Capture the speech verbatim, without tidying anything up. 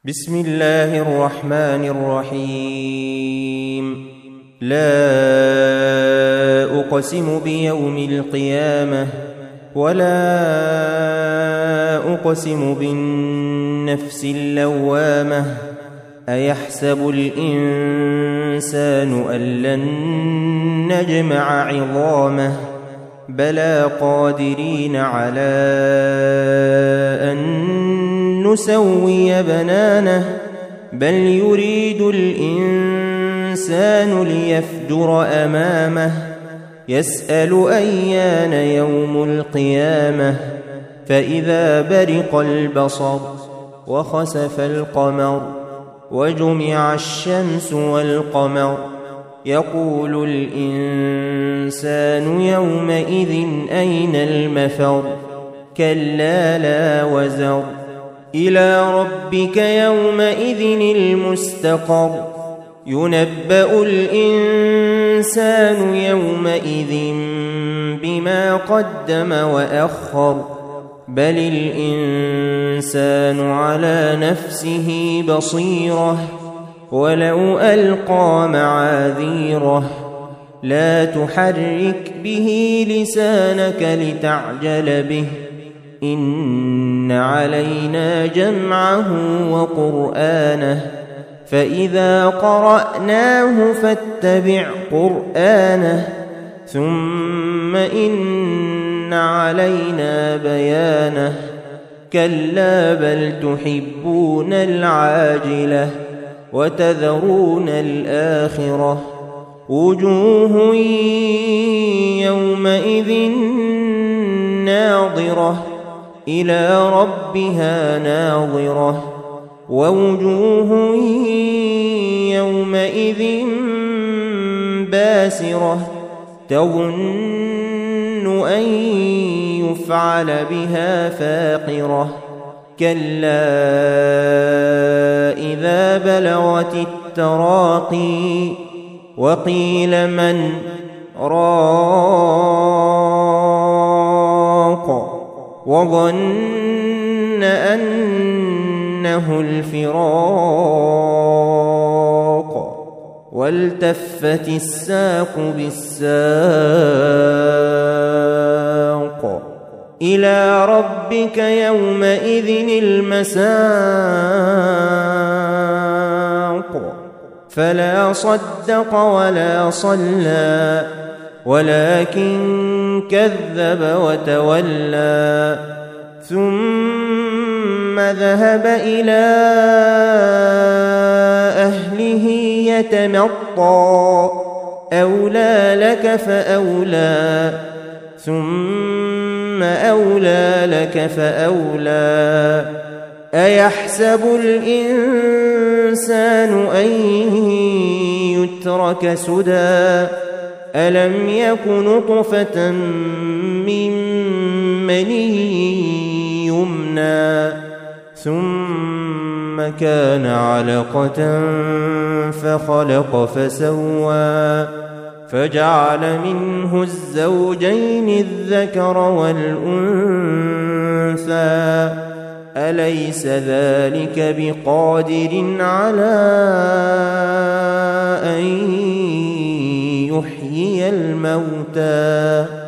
بسم الله الرحمن الرحيم. لا أقسم بيوم القيامة ولا أقسم بالنفس اللوامة. أيحسب الإنسان أن لن نجمع عظامه بلى قادرين على أن نسوي بنانه بل يريد الإنسان ليفجر أمامه يسأل أيان يوم القيامة فإذا برق البصر وخسف القمر وجمع الشمس والقمر يقول الإنسان يومئذ أين المفر كلا لا وزر إلى ربك يومئذ المستقر ينبأ الإنسان يومئذ بما قدم وأخر بل الإنسان على نفسه بصيرة ولو ألقى معاذيره لا تحرك به لسانك لتعجل به إن علينا جمعه وقرآنه فإذا قرأناه فاتبع قرآنه ثم إن علينا بيانه كلا بل تحبون العاجلة وتذرون الآخرة وجوه يومئذ ناظرة إلى ربها ناظرة ووجوه يومئذ باسرة تظن أن يفعل بها فاقرة كلا إذا بلغت التراقي وقيل من راق وظن أنه الفراق والتفت الساق بالساق إلى ربك يومئذ المساق فلا صدق ولا صلى ولكن كذب وتولى ثم ذهب إلى أهله يتمطى أولى لك فأولى ثم أولى لك فأولى أيحسب الإنسان أن يترك سدى ألم يك نطفة من مني يمنى ثم كان علقة فخلق فسوى فجعل منه الزوجين الذكر والأنثى أليس ذلك بقادر على أن يحيي الموتى